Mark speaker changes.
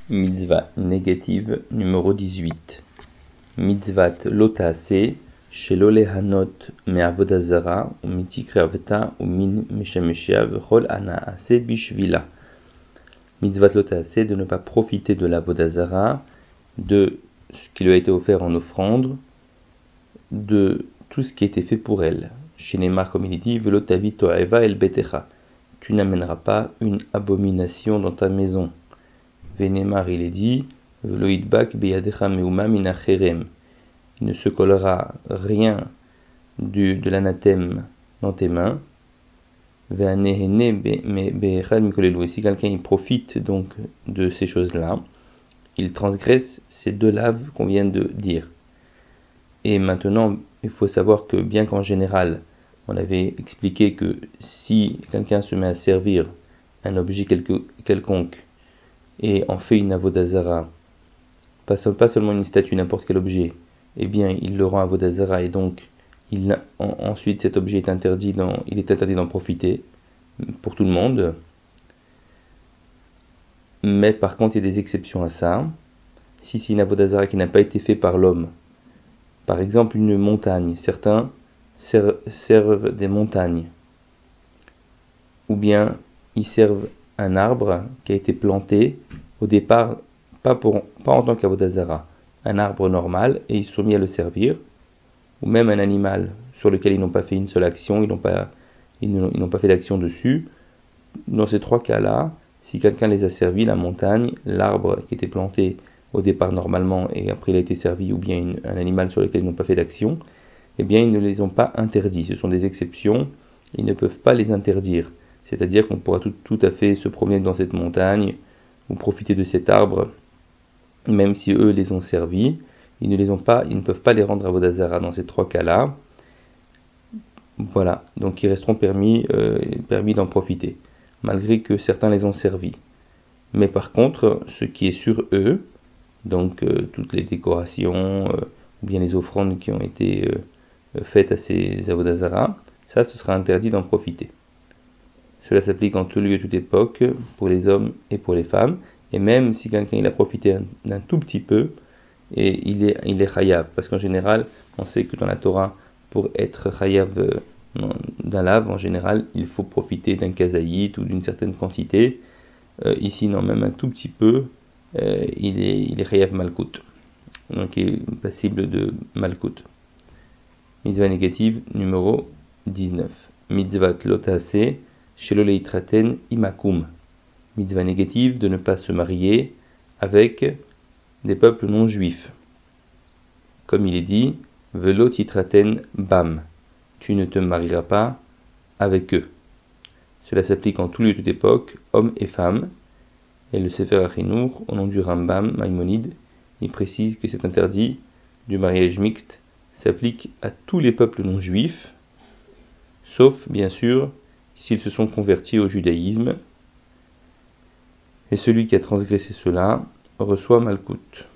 Speaker 1: Mitzvah négative numéro 18. Mitzvat lo ta'aseh shelo lehanot me'avodah zara u'mitikravta u'min meshameshia v'chol ana'aseh bishvila. Mitzvat lo ta'aseh, de ne pas profiter de l'avodah zara, de ce qui lui a été offert en offrande, de tout ce qui a été fait pour elle. Chez Neymar, comme il est dit, velo tavi to'eva el betecha. Tu n'amèneras pas une abomination dans ta maison. Vénémar, il est dit, velo idbak beyadecha meuma min acherem. Il ne se collera rien de l'anathème dans tes mains. Ve'anehene be'echad mikolelu. Et si quelqu'un il profite donc de ces choses-là, il transgresse ces deux laves qu'on vient de dire. Et maintenant, il faut savoir que bien qu'en général, on avait expliqué que si quelqu'un se met à servir un objet quelconque et en fait une avodah zara, pas seulement une statue, n'importe quel objet, eh bien il le rend avodah zara et donc ensuite cet objet est interdit d'en profiter pour tout le monde. Mais par contre, il y a des exceptions à ça. Si c'est une avodah zara qui n'a pas été faite par l'homme, par exemple une montagne, certains servent des montagnes, ou bien ils servent un arbre qui a été planté au départ, pas en tant qu'avodah zara, un arbre normal, et ils se sont mis à le servir, ou même un animal sur lequel ils n'ont pas fait une seule action, ils n'ont pas fait d'action dessus. Dans ces trois cas-là, si quelqu'un les a servis, la montagne, l'arbre qui était planté au départ normalement et après il a été servi, ou bien un animal sur lequel ils n'ont pas fait d'action, eh bien ils ne les ont pas interdits. Ce sont des exceptions, ils ne peuvent pas les interdire. C'est-à-dire qu'on pourra tout à fait se promener dans cette montagne ou profiter de cet arbre, même si eux les ont servis, ils ne peuvent pas les rendre avodah zara dans ces trois cas-là. Voilà, donc ils resteront permis d'en profiter, malgré que certains les ont servis. Mais par contre, ce qui est sur eux, donc toutes les décorations, ou bien les offrandes qui ont été faites à ces avodah zara, ça ce sera interdit d'en profiter. Cela s'applique en tout lieu et toute époque, pour les hommes et pour les femmes, et même si quelqu'un il a profité d'un tout petit peu, et il est chayav, parce qu'en général, on sait que dans la Torah, pour être chayav d'un lave, en général, il faut profiter d'un kazaït ou d'une certaine quantité. Ici, non, même un tout petit peu, il est chayav malkout, donc il est passible de malkout. Mitzvah négative numéro 19. Mitzvat lo ta'aseh shelo leitraten imakum. Mitzvah négative, de ne pas se marier avec des peuples non juifs. Comme il est dit, velo titraten bam. Tu ne te marieras pas avec eux. Cela s'applique en tout lieu, toute époque, hommes et femmes. Et le Sefer HaChinour, au nom du Rambam Maïmonide, il précise que cet interdit du mariage mixte s'applique à tous les peuples non juifs, sauf, bien sûr, s'ils se sont convertis au judaïsme. Et celui qui a transgressé cela reçoit malkout.